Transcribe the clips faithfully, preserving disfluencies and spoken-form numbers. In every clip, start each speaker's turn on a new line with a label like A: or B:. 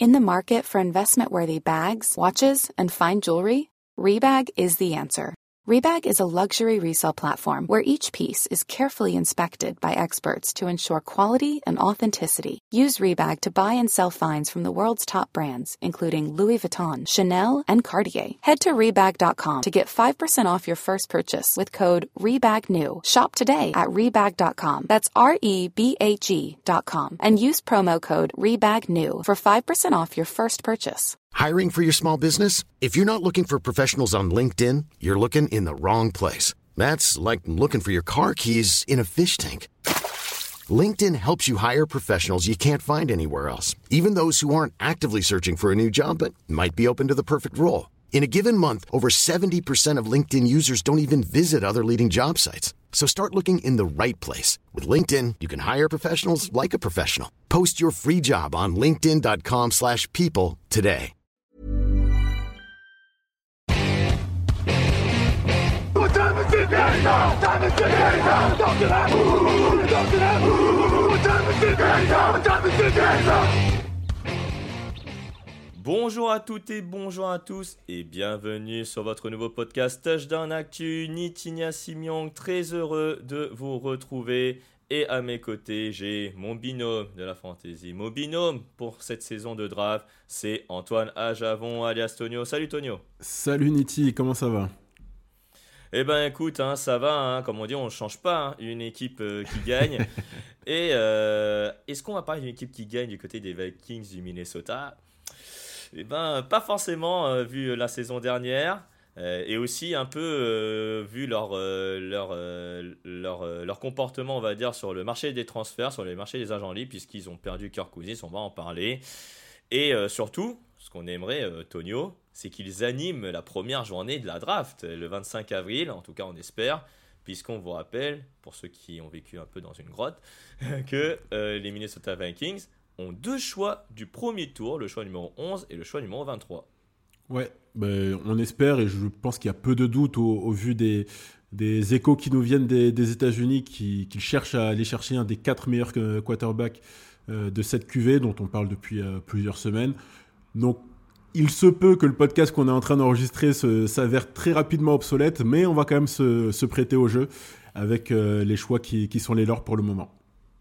A: In the market for investment-worthy bags, watches, and fine jewelry, Rebag is the answer. Rebag is a luxury resale platform where each piece is carefully inspected by experts to ensure quality and authenticity. Use Rebag to buy and sell finds from the world's top brands, including Louis Vuitton, Chanel, and Cartier. Head to Rebag dot com to get five percent off your first purchase with code REBAGNEW. Shop today at Rebag dot com. That's R E B A G dot com. And use promo code REBAGNEW for five percent off your first purchase.
B: Hiring for your small business? If you're not looking for professionals on LinkedIn, you're looking in the wrong place. That's like looking for your car keys in a fish tank. LinkedIn helps you hire professionals you can't find anywhere else, even those who aren't actively searching for a new job but might be open to the perfect role. In a given month, over seventy percent of LinkedIn users don't even visit other leading job sites. So start looking in the right place. With LinkedIn, you can hire professionals like a professional. Post your free job on linkedin dot com slash people today.
C: Bonjour à toutes et bonjour à tous et bienvenue sur votre nouveau podcast Touchdown Actu. Nitinia Simiong, très heureux de vous retrouver. Et à mes côtés, j'ai mon binôme de la fantasy. Mon binôme pour cette saison de draft, c'est Antoine Ajavon alias Tonio. Salut Tonio.
D: Salut Niti, comment ça va ?
C: Eh ben écoute, hein, ça va, hein, comme on dit, on ne change pas, hein, une équipe euh, qui gagne. Et euh, est-ce qu'on va parler d'une équipe qui gagne du côté des Vikings du Minnesota ? Eh ben pas forcément, euh, vu la saison dernière. Euh, et aussi un peu euh, vu leur, euh, leur, euh, leur, euh, leur comportement, on va dire, sur le marché des transferts, sur le marché des agents libres, puisqu'ils ont perdu Kirk Cousins, on va en parler. Et euh, surtout, ce qu'on aimerait, euh, Tonio, c'est qu'ils animent la première journée de la draft, le vingt-cinq avril, en tout cas on espère, puisqu'on vous rappelle, pour ceux qui ont vécu un peu dans une grotte, que euh, les Minnesota Vikings ont deux choix du premier tour, le choix numéro onze et le choix numéro vingt-trois.
D: Ouais, ben, on espère, et je pense qu'il y a peu de doute au, au vu des, des échos qui nous viennent des, des États-Unis, qui, qui cherchent à aller chercher un des quatre meilleurs quarterbacks euh, de cette Q V, dont on parle depuis euh, plusieurs semaines. Donc, il se peut que le podcast qu'on est en train d'enregistrer se, s'avère très rapidement obsolète, mais on va quand même se, se prêter au jeu avec euh, les choix qui, qui sont les leurs pour le moment.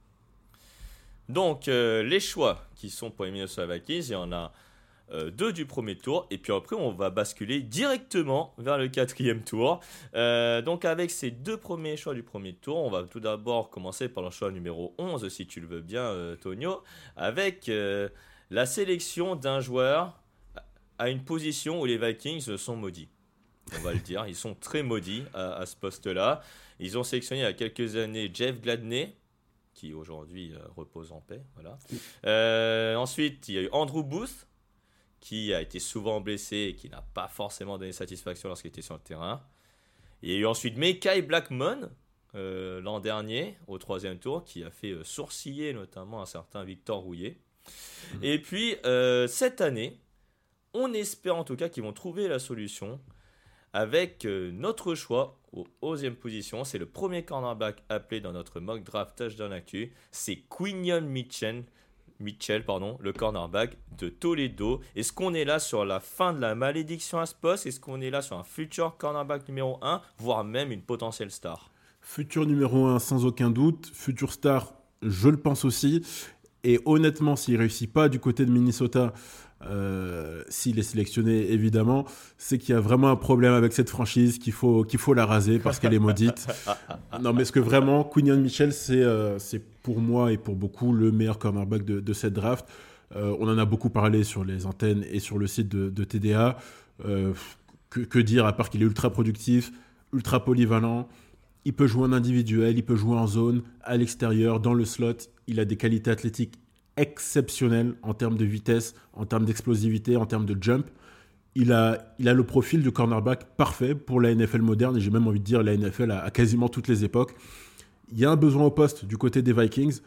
C: Donc, euh, les choix qui sont pour les Minnesota Vikings, il y en a euh, deux du premier tour. Et puis après, on va basculer directement vers le quatrième tour. Euh, donc, avec ces deux premiers choix du premier tour, on va tout d'abord commencer par le choix numéro onze, si tu le veux bien, euh, Tonio, avec euh, la sélection d'un joueur à une position où les Vikings sont maudits. On va le dire, ils sont très maudits à, à ce poste-là. Ils ont sélectionné il y a quelques années Jeff Gladney, qui aujourd'hui euh, repose en paix. Voilà. Euh, ensuite, il y a eu Andrew Booth, qui a été souvent blessé et qui n'a pas forcément donné satisfaction lorsqu'il était sur le terrain. Il y a eu ensuite Mekhi Blackmon, euh, l'an dernier, au troisième tour, qui a fait euh, sourciller notamment un certain Victor Rouillet. Mmh. Et puis, euh, cette année, on espère en tout cas qu'ils vont trouver la solution avec euh, notre choix aux onzième position. C'est le premier cornerback appelé dans notre mock draft Touchdown Actu. C'est Quinyon Mitchell, Mitchell pardon, le cornerback de Toledo. Est-ce qu'on est là sur la fin de la malédiction à ce poste ? Est-ce qu'on est là sur un futur cornerback numéro un, voire même une potentielle star ?
D: Futur numéro un sans aucun doute. Futur star, je le pense aussi. Et honnêtement, s'il ne réussit pas du côté de Minnesota, Euh, s'il est sélectionné évidemment, c'est qu'il y a vraiment un problème avec cette franchise, qu'il faut, qu'il faut la raser parce qu'elle est maudite. Non, mais est-ce que vraiment Quinyon Mitchell, c'est, euh, c'est pour moi et pour beaucoup le meilleur cornerback de, de cette draft. Euh, on en a beaucoup parlé sur les antennes et sur le site de, de T D A. Euh, que, que dire à part qu'il est ultra productif, ultra polyvalent. Il peut jouer en individuel, il peut jouer en zone, à l'extérieur, dans le slot. Il a des qualités athlétiques exceptionnel en termes de vitesse, en termes d'explosivité, en termes de jump. Il a, il a le profil du cornerback parfait pour la N F L moderne, et j'ai même envie de dire la N F L à, à quasiment toutes les époques. Il y a un besoin au poste du côté des Vikings.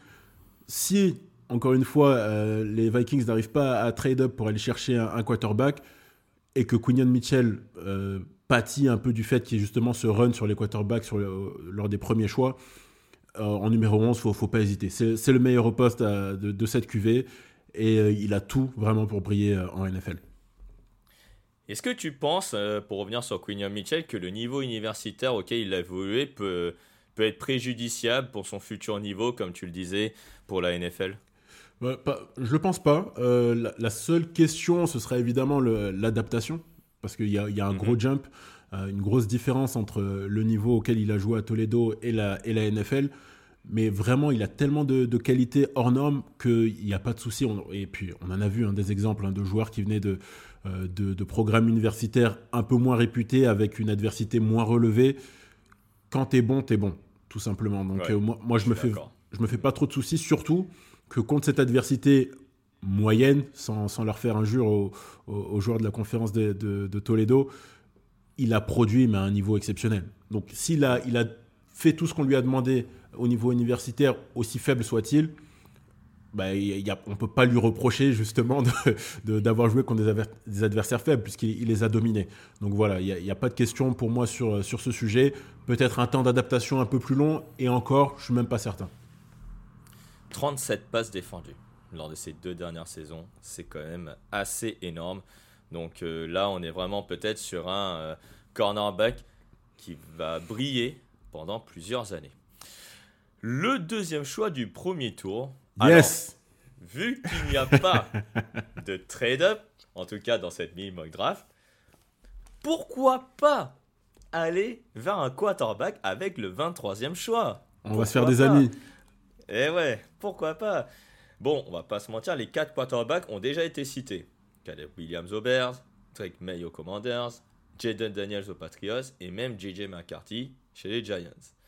D: Si, encore une fois, euh, les Vikings n'arrivent pas à trade up pour aller chercher un, un quarterback, et que Quinyon Mitchell euh, pâtit un peu du fait qu'il y ait justement ce run sur les quarterbacks sur le, lors des premiers choix, Euh, en numéro onze, il ne faut, faut pas hésiter. C'est, c'est le meilleur au poste à, de, de cette Q V. et euh, il a tout vraiment pour briller euh, en N F L.
C: Est-ce que tu penses, euh, pour revenir sur Quinion Mitchell, que le niveau universitaire auquel il a évolué peut, peut être préjudiciable pour son futur niveau, comme tu le disais, pour la N F L ?
D: Ouais, pas, je le pense pas. Euh, la, la seule question, ce serait évidemment le, l'adaptation, parce qu'il y a, il y a un mm-hmm. gros jump, euh, une grosse différence entre le niveau auquel il a joué à Toledo et la, et la N F L. Mais vraiment, il a tellement de, de qualités hors normes qu'il n'y a pas de souci. On, et puis, on en a vu hein, des exemples hein, de joueurs qui venaient de, euh, de, de programmes universitaires un peu moins réputés, avec une adversité moins relevée. Quand t'es bon, t'es bon, tout simplement. Donc, ouais, euh, moi, moi je me fais, je me fais pas trop de soucis, surtout que contre cette adversité moyenne, sans, sans leur faire injure aux, aux, aux joueurs de la conférence de, de, de Toledo, il a produit, mais à un niveau exceptionnel. Donc, s'il a, il a fait tout ce qu'on lui a demandé au niveau universitaire, aussi faible soit-il, bah, y y a, on ne peut pas lui reprocher justement de, de, d'avoir joué contre des, aver, des adversaires faibles, puisqu'il il les a dominés. Donc voilà, il n'y a, a pas de question pour moi sur, sur ce sujet. Peut-être un temps d'adaptation un peu plus long, et encore, je ne suis même pas certain.
C: trente-sept passes défendues lors de ces deux dernières saisons, c'est quand même assez énorme. Donc euh, là, on est vraiment peut-être sur un euh, cornerback qui va briller pendant plusieurs années. Le deuxième choix du premier tour.
D: Yes.
C: Alors, vu qu'il n'y a pas de trade-up, en tout cas dans cette mini-mock draft, pourquoi pas aller vers un quarterback avec le vingt-troisième choix ?
D: On
C: pourquoi
D: va se faire des
C: pas
D: amis.
C: Eh ouais, pourquoi pas ? Bon, on va pas se mentir, les quatre quarterbacks ont déjà été cités. Caleb Williams aux Bears, Drake May aux Commanders, Jaden Daniels aux Patriots et même J J McCarthy chez les Giants.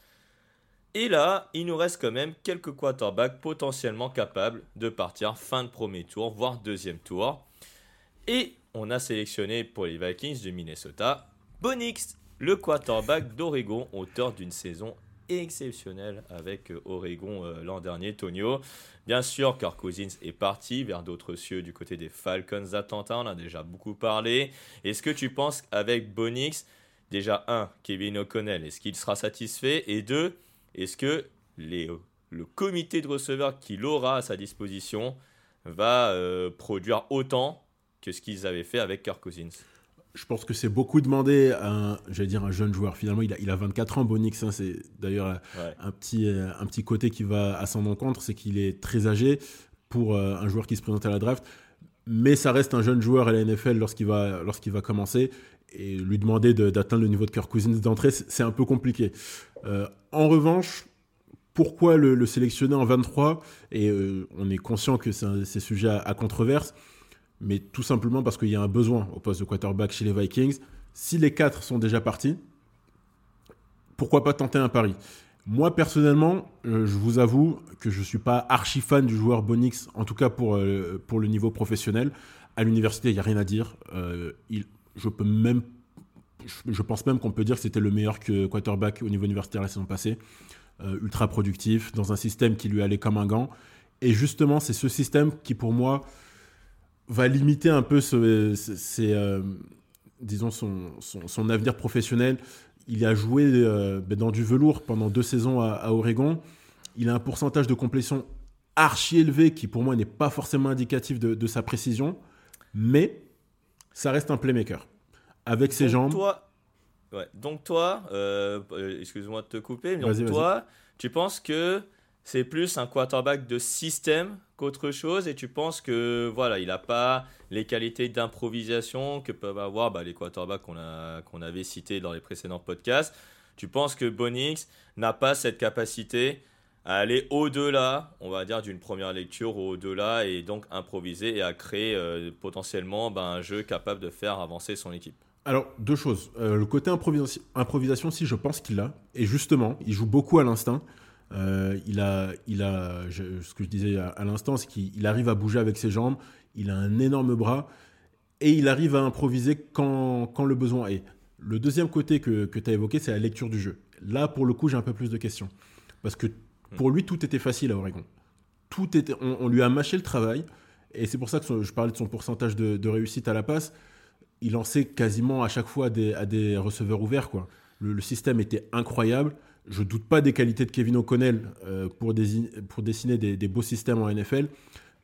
C: Et là, il nous reste quand même quelques quarterbacks potentiellement capables de partir fin de premier tour, voire deuxième tour. Et on a sélectionné pour les Vikings de Minnesota, Bo Nix, le quarterback d'Oregon, auteur d'une saison exceptionnelle avec Oregon euh, l'an dernier, Tonio. Bien sûr, Kirk Cousins est parti vers d'autres cieux du côté des Falcons d'Atlanta, on a déjà beaucoup parlé. Est-ce que tu penses qu'avec Bo Nix, déjà un, Kevin O'Connell, est-ce qu'il sera satisfait ? Et deux, est-ce que les, le comité de receveurs qu'il aura à sa disposition va euh, produire autant que ce qu'ils avaient fait avec Kirk Cousins ?
D: Je pense que c'est beaucoup demandé à un, j'allais dire un jeune joueur. Finalement, il a, il a vingt-quatre ans, Bo Nix. Hein, c'est d'ailleurs ouais. un, petit, un petit côté qui va à son encontre, c'est qu'il est très âgé pour euh, un joueur qui se présente à la draft. Mais ça reste un jeune joueur à la N F L lorsqu'il va, lorsqu'il va commencer. Et lui demander de, d'atteindre le niveau de Kirk Cousins d'entrée, c'est, c'est un peu compliqué. Euh, en revanche, pourquoi le, le sélectionner en vingt-trois ? Et euh, on est conscient que c'est, un, c'est sujet à, à controverse. Mais tout simplement parce qu'il y a un besoin au poste de quarterback chez les Vikings. Si les quatre sont déjà partis, pourquoi pas tenter un pari ? Moi, personnellement, euh, je vous avoue que je ne suis pas archi fan du joueur Bo Nix, en tout cas pour, euh, pour le niveau professionnel. À l'université, il n'y a rien à dire. Euh, il, je, peux même, je, je pense même qu'on peut dire que c'était le meilleur que quarterback au niveau universitaire la saison passée. Euh, ultra productif, dans un système qui lui allait comme un gant. Et justement, c'est ce système qui, pour moi, va limiter un peu ce, ce, ses, euh, disons son, son, son avenir professionnel. Il a joué euh, dans du velours pendant deux saisons à, à Oregon. Il a un pourcentage de complétion archi élevé qui, pour moi, n'est pas forcément indicatif de, de sa précision, mais ça reste un playmaker. Avec ses
C: donc
D: jambes...
C: Toi, ouais, donc toi, euh, excuse-moi de te couper, mais donc
D: vas-y,
C: toi,
D: vas-y.
C: Tu penses que c'est plus un quarterback de système qu'autre chose, et tu penses que voilà, il n'a pas les qualités d'improvisation que peuvent avoir bah, les quarterbacks qu'on, a, qu'on avait cités dans les précédents podcasts. Tu penses que Bo Nix n'a pas cette capacité à aller au-delà, on va dire, d'une première lecture, ou au-delà, et donc improviser et à créer euh, potentiellement bah, un jeu capable de faire avancer son équipe.
D: Alors, deux choses. Euh, le côté improvisation, improvisation, si je pense qu'il l'a, et justement, il joue beaucoup à l'instinct. Euh, il a, il a je, ce que je disais à, à l'instant, c'est qu'il arrive à bouger avec ses jambes, il a un énorme bras et il arrive à improviser quand, quand le besoin est. Le deuxième côté que, que tu as évoqué, c'est la lecture du jeu. Là, pour le coup, j'ai un peu plus de questions. Parce que pour lui, tout était facile à Oregon. Tout était, on, on lui a mâché le travail et c'est pour ça que son, je parlais de son pourcentage de, de réussite à la passe. Il lançait quasiment à chaque fois à des, à des receveurs ouverts, quoi. Le, le système était incroyable. Je ne doute pas des qualités de Kevin O'Connell euh, pour, désigner, pour dessiner des, des beaux systèmes en N F L,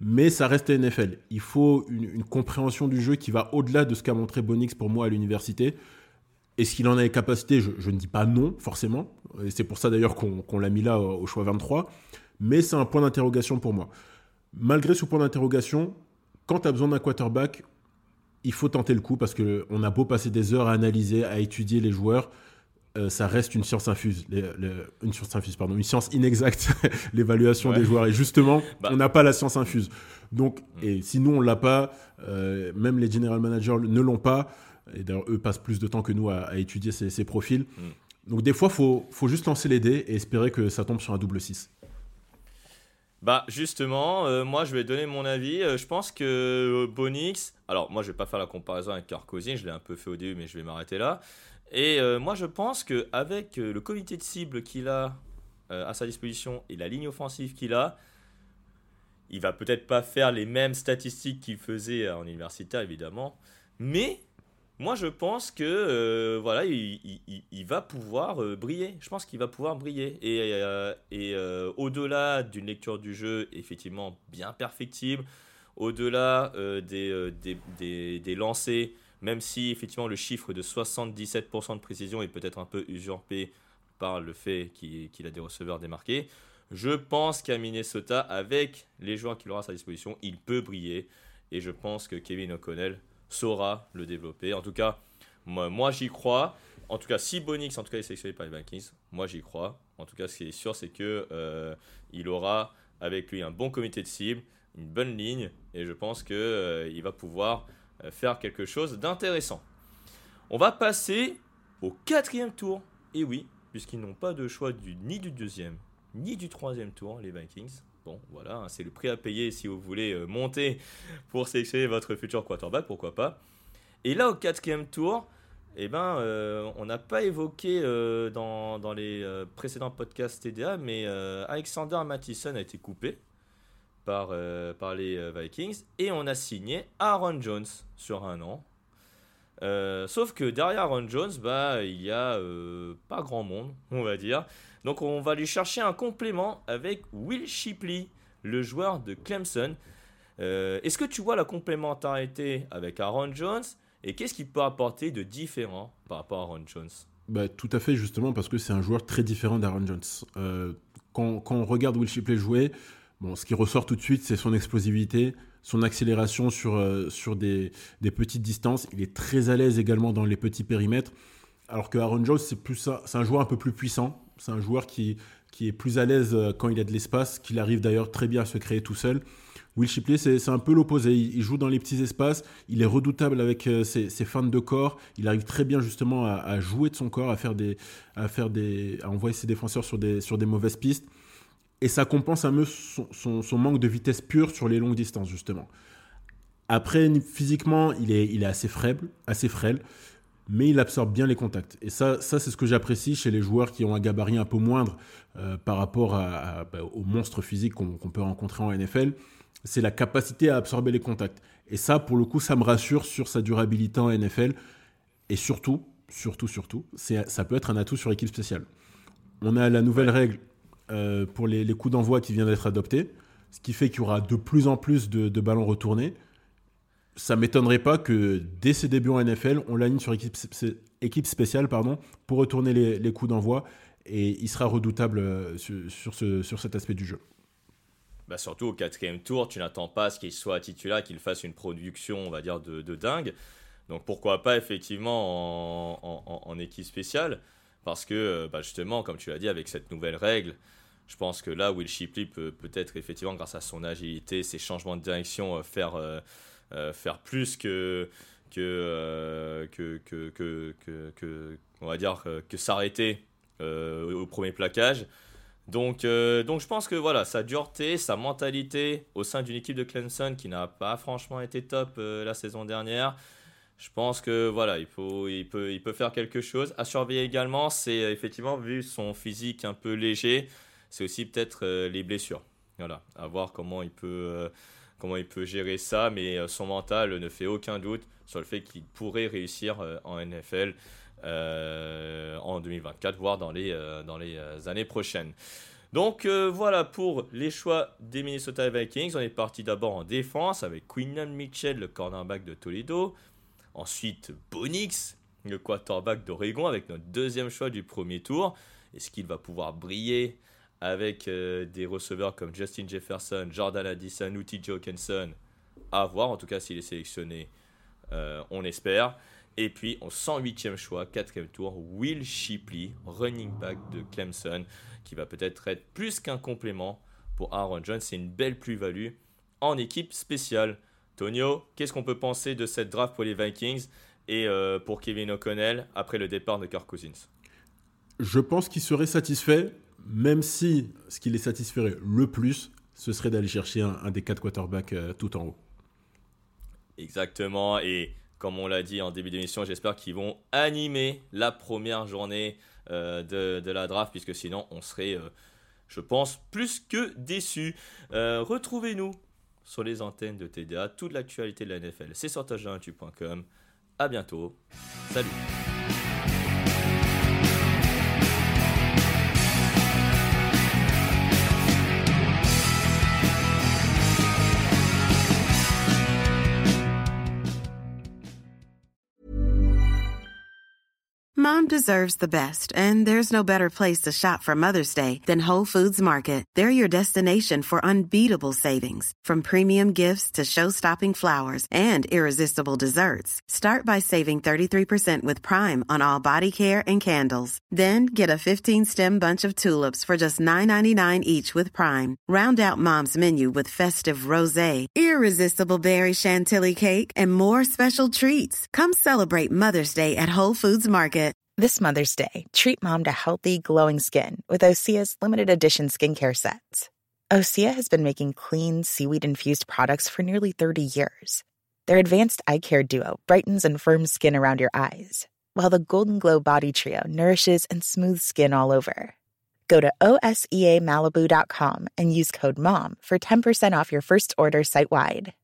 D: mais ça reste la N F L. Il faut une, une compréhension du jeu qui va au-delà de ce qu'a montré Bonix pour moi à l'université. Est-ce qu'il en a les capacités ? je, je ne dis pas non, forcément. Et c'est pour ça d'ailleurs qu'on, qu'on l'a mis là au, au choix vingt-trois. Mais c'est un point d'interrogation pour moi. Malgré ce point d'interrogation, quand tu as besoin d'un quarterback, il faut tenter le coup parce qu'on a beau passer des heures à analyser, à étudier les joueurs, euh, ça reste une science infuse, les, les, une science infuse, pardon, une science inexacte, l'évaluation ouais. des joueurs. Et justement, bah. on n'a pas la science infuse. Donc, mmh. et si nous on l'a pas, euh, même les general managers ne l'ont pas. Et d'ailleurs, eux passent plus de temps que nous à, à étudier ces, ces profils. Mmh. Donc des fois, faut, faut juste lancer les dés et espérer que ça tombe sur un double six.
C: Bah justement, euh, moi je vais donner mon avis. Euh, je pense que euh, Bonix, alors moi je vais pas faire la comparaison avec Kirk Cousins, je l'ai un peu fait au début mais je vais m'arrêter là. Et euh, moi je pense qu'avec euh, le comité de cible qu'il a euh, à sa disposition et la ligne offensive qu'il a, il va peut-être pas faire les mêmes statistiques qu'il faisait en universitaire évidemment, mais moi je pense que euh, voilà, il, il, il va pouvoir euh, briller. Je pense qu'il va pouvoir briller. Et, euh, et euh, au-delà d'une lecture du jeu effectivement bien perfectible, au-delà euh, des, euh, des, des, des lancers, même si effectivement le chiffre de soixante-dix-sept pour cent de précision est peut-être un peu usurpé par le fait qu'il, qu'il a des receveurs démarqués, je pense qu'à Minnesota, avec les joueurs qu'il aura à sa disposition, il peut briller. Et je pense que Kevin O'Connell saura le développer. En tout cas, moi, moi j'y crois. En tout cas, si Bonix en tout cas est sélectionné par les Vikings, moi j'y crois. En tout cas, ce qui est sûr, c'est que euh, il aura avec lui un bon comité de cible, une bonne ligne, et je pense que euh, il va pouvoir euh, faire quelque chose d'intéressant. On va passer au quatrième tour. Et oui, puisqu'ils n'ont pas de choix du, ni du deuxième ni du troisième tour, les Vikings. Bon, voilà, c'est le prix à payer si vous voulez euh, monter pour sélectionner votre futur quarterback, pourquoi pas. Et là, au quatrième tour, eh ben, euh, on n'a pas évoqué euh, dans, dans les euh, précédents podcasts T D A, mais euh, Alexander Mattison a été coupé par, euh, par les euh, Vikings et on a signé Aaron Jones sur un an. Euh, sauf que derrière Aaron Jones, bah, il n'y a euh, pas grand monde, on va dire. Donc on va lui chercher un complément avec Will Shipley, le joueur de Clemson. Euh, est-ce que tu vois la complémentarité avec Aaron Jones et qu'est-ce qu'il peut apporter de différent par rapport à Aaron Jones ?
D: Bah, tout à fait, justement, parce que c'est un joueur très différent d'Aaron Jones. Euh, quand, quand on regarde Will Shipley jouer, bon, ce qui ressort tout de suite, c'est son explosivité, son accélération sur, euh, sur des, des petites distances. Il est très à l'aise également dans les petits périmètres. Alors que Aaron Jones, c'est, plus ça, c'est un joueur un peu plus puissant. C'est un joueur qui, qui est plus à l'aise quand il a de l'espace, qu'il arrive d'ailleurs très bien à se créer tout seul. Will Shipley, c'est, c'est un peu l'opposé. Il, il joue dans les petits espaces. Il est redoutable avec euh, ses, ses feintes de corps. Il arrive très bien justement à, à jouer de son corps, à, faire des, à, faire des, à envoyer ses défenseurs sur des, sur des mauvaises pistes. Et ça compense un peu son, son, son manque de vitesse pure sur les longues distances, justement. Après, physiquement, il est, il est assez frêle, assez frêle. Mais il absorbe bien les contacts. Et ça, ça, c'est ce que j'apprécie chez les joueurs qui ont un gabarit un peu moindre euh, par rapport à, à, bah, aux monstres physiques qu'on, qu'on peut rencontrer en N F L. C'est la capacité à absorber les contacts. Et ça, pour le coup, ça me rassure sur sa durabilité en N F L. Et surtout, surtout, surtout, c'est, ça peut être un atout sur équipe spéciale. On a la nouvelle règle euh, pour les, les coups d'envoi qui vient d'être adoptée, ce qui fait qu'il y aura de plus en plus de, de ballons retournés. Ça ne m'étonnerait pas que dès ses débuts en N F L, on l'aligne sur équipe, équipe spéciale pardon, pour retourner les, les coups d'envoi et il sera redoutable sur, sur, ce, sur cet aspect du jeu.
C: Bah surtout au quatrième tour, tu n'attends pas ce qu'il soit titulaire, qu'il fasse une production, on va dire, de, de dingue. Donc pourquoi pas effectivement en, en, en équipe spéciale, parce que bah justement, comme tu l'as dit, avec cette nouvelle règle, je pense que là, Will Shipley peut peut-être effectivement, grâce à son agilité, ses changements de direction, faire... Euh, Euh, faire plus que que, euh, que, que, que, que, que on va dire que, que s'arrêter euh, au premier plaquage. Donc, euh, donc je pense que voilà, sa dureté, sa mentalité au sein d'une équipe de Clemson qui n'a pas franchement été top euh, la saison dernière, je pense que voilà, il, faut, il, peut, il peut faire quelque chose. À surveiller également, c'est effectivement, vu son physique un peu léger, c'est aussi peut-être euh, les blessures. Voilà, à voir comment il peut... Euh, comment il peut gérer ça, mais son mental ne fait aucun doute sur le fait qu'il pourrait réussir en N F L euh, en deux mille vingt-quatre, voire dans les, euh, dans les années prochaines. Donc euh, voilà pour les choix des Minnesota Vikings. On est parti d'abord en défense avec Quinlan Mitchell, le cornerback de Toledo. Ensuite, Bo Nix, le quarterback d'Oregon, avec notre deuxième choix du premier tour. Est-ce qu'il va pouvoir briller avec euh, des receveurs comme Justin Jefferson, Jordan Addison ou T J Hawkinson? À voir, en tout cas s'il est sélectionné, euh, on espère. Et puis, en cent huitième choix, quatrième tour, Will Shipley, running back de Clemson, qui va peut-être être plus qu'un complément pour Aaron Jones. C'est une belle plus-value en équipe spéciale. Tonio, qu'est-ce qu'on peut penser de cette draft pour les Vikings et euh, pour Kevin O'Connell après le départ de Kirk Cousins?
D: Je pense qu'il serait satisfait, même si ce qui les satisferait le plus, ce serait d'aller chercher un, un des quatre quarterbacks euh, tout en haut.
C: Exactement, et comme on l'a dit en début d'émission, j'espère qu'ils vont animer la première journée euh, de, de la draft, puisque sinon on serait, euh, je pense, plus que déçus. Euh, retrouvez-nous sur les antennes de T D A, toute l'actualité de la N F L, c'est sur touchdown actu point com. À bientôt, salut.
E: Mom deserves the best, and there's no better place to shop for Mother's Day than Whole Foods Market. They're your destination for unbeatable savings, from premium gifts to show-stopping flowers and irresistible desserts. Start by saving thirty-three percent with Prime on all body care and candles. Then get a fifteen-stem bunch of tulips for just nine ninety-nine each with Prime. Round out Mom's menu with festive rosé, irresistible berry chantilly cake, and more special treats. Come celebrate Mother's Day at Whole Foods Market.
F: This Mother's Day, treat mom to healthy, glowing skin with Osea's limited edition skincare sets. Osea has been making clean, seaweed-infused products for nearly thirty years. Their advanced eye care duo brightens and firms skin around your eyes, while the Golden Glow Body Trio nourishes and smooths skin all over. Go to O S E A Malibu dot com and use code MOM for ten percent off your first order site-wide.